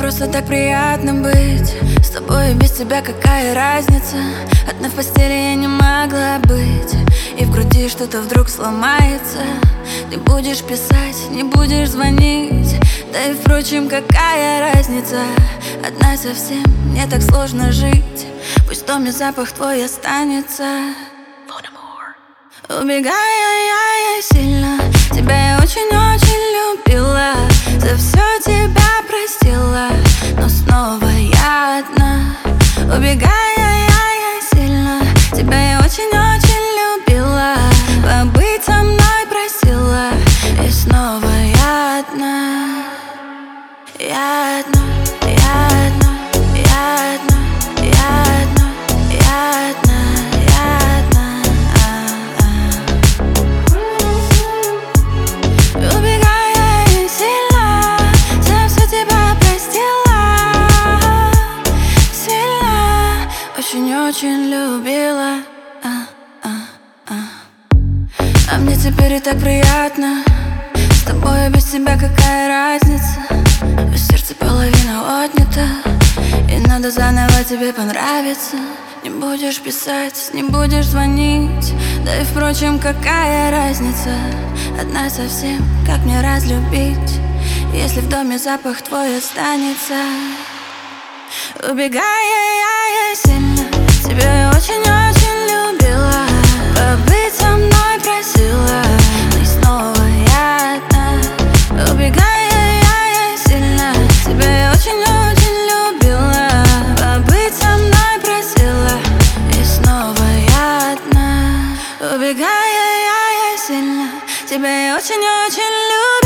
просто так приятно быть с тобой, и без тебя какая разница? Одна в постели я не могла быть, и в груди что-то вдруг сломается. Ты будешь писать, не будешь звонить, да и впрочем, какая разница? Одна совсем, мне так сложно жить, пусть в доме запах твой останется. Убегая, я сильно тебя я очень-очень любила, за все тебя простила, но снова я одна. Убегая, я сильно тебя я очень-очень любила, побыть со мной просила, и снова я одна. Я одна, я одна, я одна, я одна, я одна, я одна. Убегая, я сильно за все тебя простила, сильно, очень-очень любила. А мне теперь и так приятно с тобой, без тебя какая разница? В сердце половина отнята, и надо заново тебе понравиться. Не будешь писать, не будешь звонить, да и впрочем, какая разница? Одна совсем, как мне разлюбить, если в доме запах твой останется? Убегая, я сильно тебя я очень-очень любила, побыть со мной просила, и снова я одна. Убегая, я сильно тебя я очень-очень любила, побыть со мной просила, и снова я одна. Убегая, я сильно тебя я очень-очень любила.